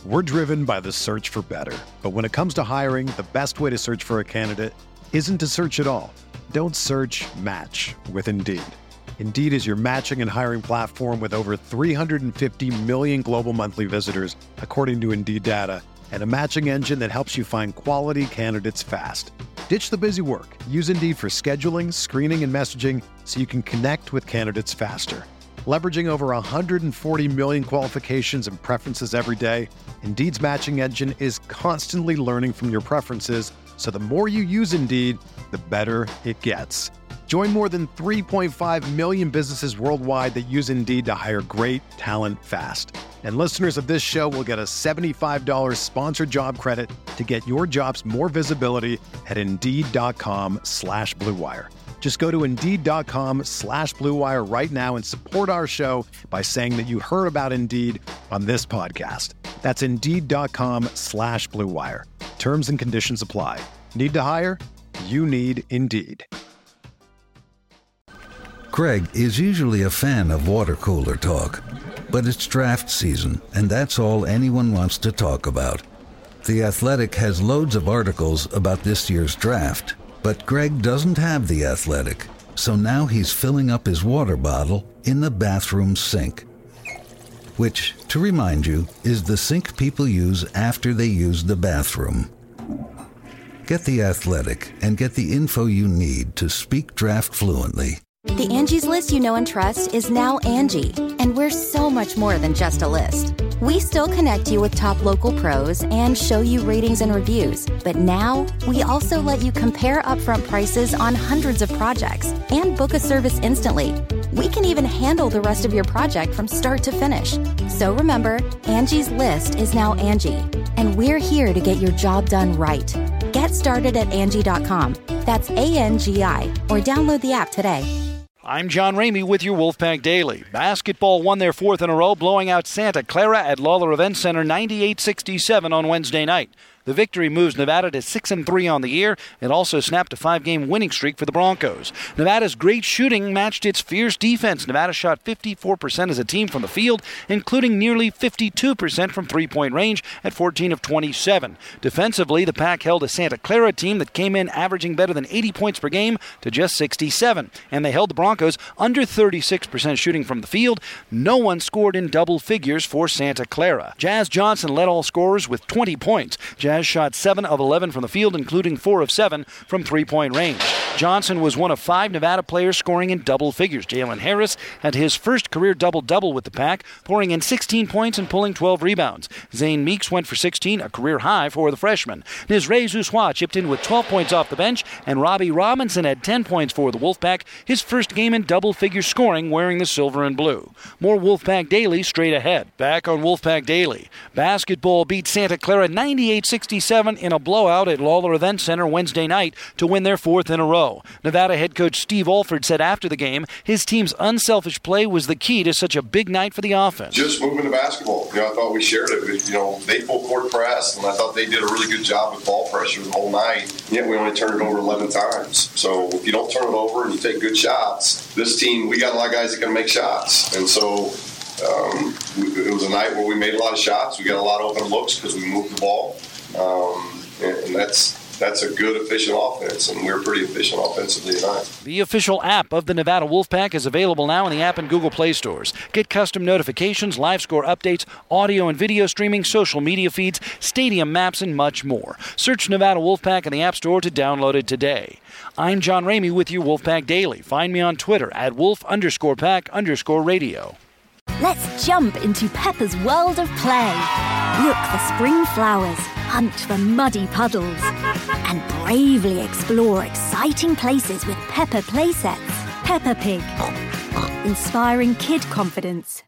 We're driven by the search for better. But when it comes to hiring, the best way to search for a candidate isn't to search at all. Don't search, match with Indeed. Indeed is your matching and hiring platform with over 350 million global monthly visitors, according to Indeed data, and a matching engine that helps you find quality candidates fast. Ditch the busy work. Use Indeed for scheduling, screening, and messaging so you can connect with candidates faster. Leveraging over 140 million qualifications and preferences every day, Indeed's matching engine is constantly learning from your preferences, so the more you use Indeed, the better it gets. Join more than 3.5 million businesses worldwide that use Indeed to hire great talent fast. And listeners of this show will get a $75 sponsored job credit to get your jobs more visibility at Indeed.com/Blue Wire. Just go to Indeed.com/Blue Wire right now and support our show by saying that you heard about Indeed on this podcast. That's Indeed.com/Blue Wire. Terms and conditions apply. Need to hire? You need Indeed. Greg is usually a fan of water cooler talk, but it's draft season, and that's all anyone wants to talk about. The Athletic has loads of articles about this year's draft, but Greg doesn't have The Athletic, so now he's filling up his water bottle in the bathroom sink, which, to remind you, is the sink people use after they use the bathroom. Get The Athletic and get the info you need to speak draft fluently. The Angie's List you know and trust is now Angie, and we're so much more than just a list. We still connect you with top local pros and show you ratings and reviews, but now we also let you compare upfront prices on hundreds of projects and book a service instantly. We can even handle the rest of your project from start to finish. So remember, Angie's List is now Angie, and we're here to get your job done right. Get started at Angie.com. That's ANGI, or download the app today. I'm John Ramey with your Wolfpack Daily. Basketball won their fourth in a row, blowing out Santa Clara at Lawler Event Center 98-67 on Wednesday night. The victory moves Nevada to 6-3 on the year. It also snapped a 5-game winning streak for the Broncos. Nevada's great shooting matched its fierce defense. Nevada shot 54% as a team from the field, including nearly 52% from three-point range at 14 of 27. Defensively, the Pack held a Santa Clara team that came in averaging better than 80 points per game to just 67. And they held the Broncos under 36% shooting from the field. No one scored in double figures for Santa Clara. Jazz Johnson led all scorers with 20 points. Jazz shot 7 of 11 from the field, including 4 of 7 from three-point range. Johnson was one of 5 Nevada players scoring in double figures. Jalen Harris had his first career double-double with the Pack, pouring in 16 points and pulling 12 rebounds. Zane Meeks went for 16, a career high for the freshman. Nizre Zousoua chipped in with 12 points off the bench, and Robbie Robinson had 10 points for the Wolfpack, his first game in double-figure scoring wearing the silver and blue. More Wolfpack Daily straight ahead. Back on Wolfpack Daily. Basketball beat Santa Clara 98-67 in a blowout at Lawler Event Center Wednesday night to win their fourth in a row. Nevada head coach Steve Alford said after the game his team's unselfish play was the key to such a big night for the offense. Just moving the basketball. I thought we shared it. They full court press, and I thought they did a really good job with ball pressure the whole night. Yet we only turned it over 11 times. So if you don't turn it over and you take good shots, this team, we got a lot of guys that can make shots. And so it was a night where we made a lot of shots. We got a lot of open looks because we moved the ball. And that's a good, efficient offense, and we're pretty efficient offensively tonight. The official app of the Nevada Wolfpack is available now in the app and Google Play stores. Get custom notifications, live score updates, audio and video streaming, social media feeds, stadium maps, and much more. Search Nevada Wolfpack in the App Store to download it today. I'm John Ramey with your Wolfpack Daily. Find me on Twitter at Wolf_Pack_radio. Let's jump into Peppa's world of play. Look for spring flowers, hunt for muddy puddles, and bravely explore exciting places with Peppa playsets. Peppa Pig, inspiring kid confidence.